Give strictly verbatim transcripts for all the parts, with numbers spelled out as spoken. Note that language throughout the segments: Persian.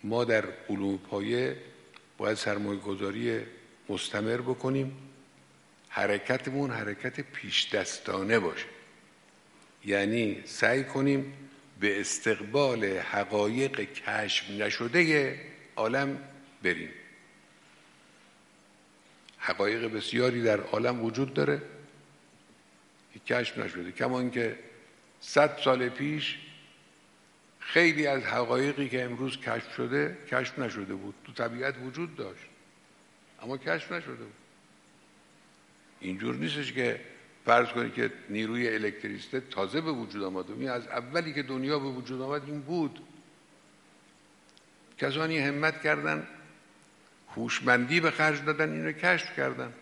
ما در علوم پایه باید سرمایه گذاری مستمر بکنیم، حرکتمون حرکت پیش دستانه باشه، یعنی سعی کنیم به استقبال حقایق کشف نشده عالم بریم. حقایق بسیاری در عالم وجود داره که کشف نشده، کما اینکه صد سال پیش خیلی از حقایقی که امروز کشف شده کشف نشده بود، تو طبیعت وجود داشت اما کشف نشده بود. اینجور نیستش که فرض کنید که نیروی الکتریسیته تازه به وجود آمده، این از اولی که دنیا به وجود آمد این بود. کسانی همت کردن، هوشمندی به خرج دادن، اینو کشف کردن.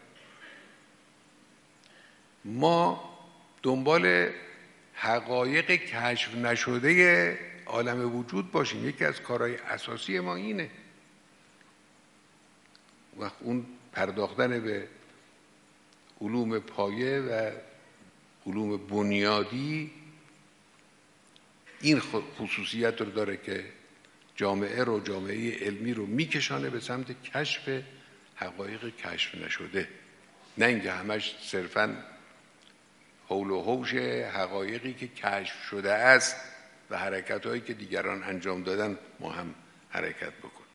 ما دنبال حقایق کشف نشده عالم وجود باشیم. یکی از کارهای اساسی ما اینه. وقت اون پرداختن به علوم پایه و علوم بنیادی این خصوصیت رو داره که جامعه رو، جامعه علمی رو میکشانه به سمت کشف حقایق کشف نشده، نه اینکه همش صرفاً حول و حوش حقایقی که کشف شده است و حرکت‌هایی که دیگران انجام دادن ما هم حرکت بکنیم.